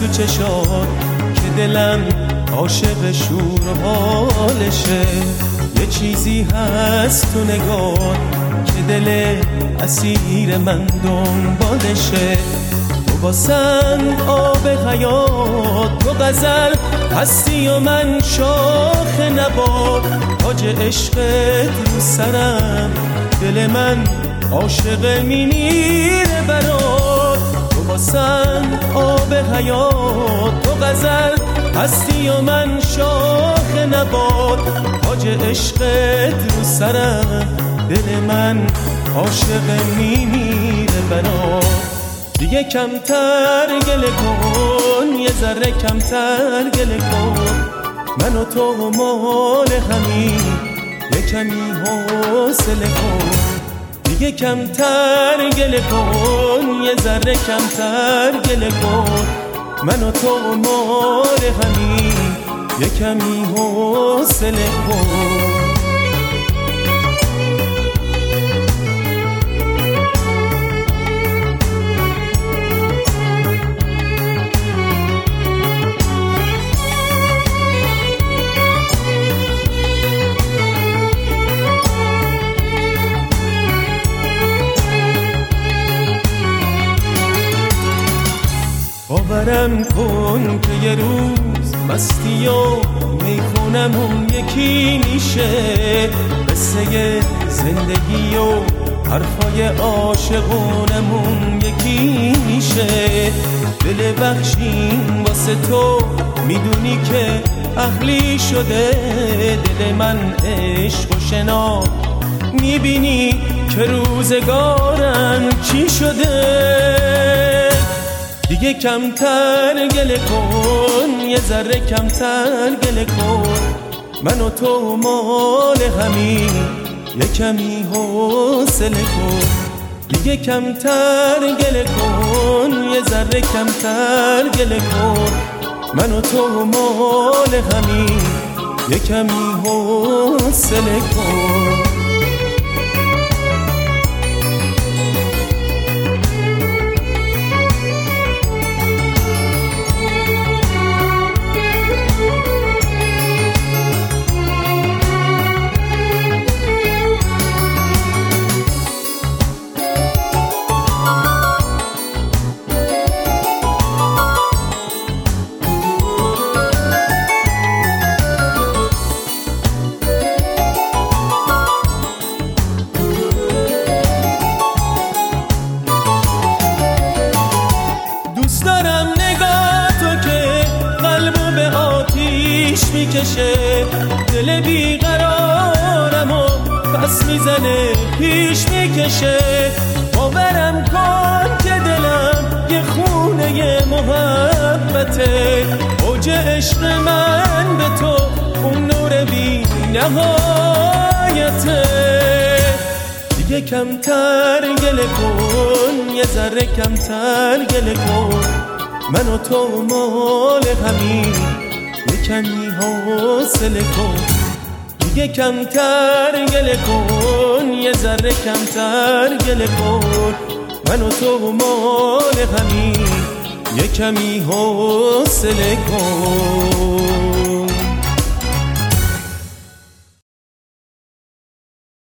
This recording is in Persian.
چشات که دلم عاشق شور و حالشه. یه چیزی هست تو نگاه که دل اسیر من دنبالشه. تو واسم آب حیات، تو غزل هستی و من شاخ نبات. تاج عشقت رو سرم، دل من عاشق میمیره برات. تو واسم آب حیات، تو غزل هستی و من شاخ نبات. تاج عشقت رو سرم، دل من عاشق میمیره برات. دیگه کمتر گله کن، یه ذره کمتر گله کن. من و تو مال همین، یه کمی حوصله کن. دیگه کمتر گله کن، یه ذره کمتر گله کن. من و تو مال همین، یه کمی حوصله کن. باورم کن که یه روز مستی و میخونمون یکی میشه. قصه زندگی و حرفای عاشقونمون یکی میشه. دل بخشیم واسه تو، میدونی که عقلی شده دل من عشق و شنا. میبینی که روزگارم چی شده. دیگه کمتر گله کن، یه ذره کمتر گله کن. من و تو مال همین، یه کمی حوصله کن. دیگه کمتر گله کن، یه ذره کمتر گله کن. من و تو مال همین، یه کمی حوصله کن. میکشه دل بیقرارم و پس میزنه پیش میکشه. باورم کن که دلم یه خونه محبته. اوج عشق من به تو اون نور بی نهایته. دیگه کمتر گله کن، یه ذره کمتر گله کن. من و تو مال همین، یه کمی حوصله کن. دیگه کمتر گله کن، یه ذره کمتر گله کن. من و تو مال همین، یه کمی حوصله کن.